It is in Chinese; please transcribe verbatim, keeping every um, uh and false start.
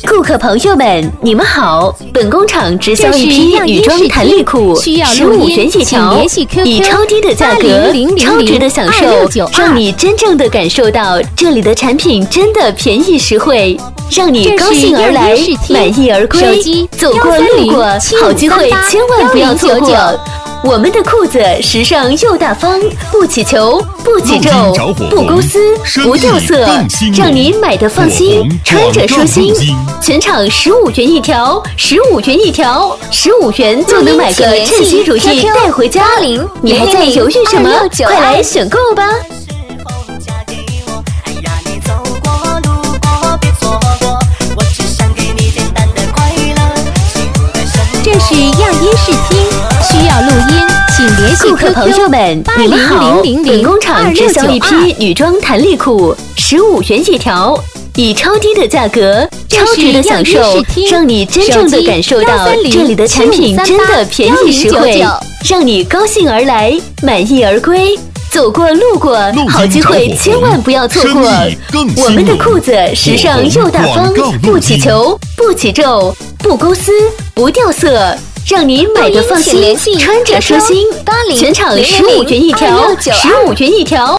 顾客朋友们，你们好！本工厂直销一批女装弹力裤，十五元一条，以超低的价格、超值的享受，让你真正的感受到这里的产品真的便宜实惠，让你高兴而来，满意而归。走过路过，好机会千万不要错过。我们的裤子时尚又大方，不起球，不起皱，不勾丝，不掉色，让你买的放心，穿着舒心。全场十五元一条，十五元一条，十五元就能买个称心如意带回家。你还在犹豫什么？快来选购吧！ 这是样音试听，需要录音，请联系 Q Q 顾客朋友们，你们好！本工厂直销一批女装弹力裤，十五元一条，以超低的价格、超值的享受，让你真正的感受到这里的产品真的便宜实惠，让你高兴而来，满意而归。走过路过，好机会千万不要错过！我们的裤子时尚又大方，不起球，不起皱，不勾丝，不掉色，让你买的放心，穿着舒心。全场十五元一条，十五元一条。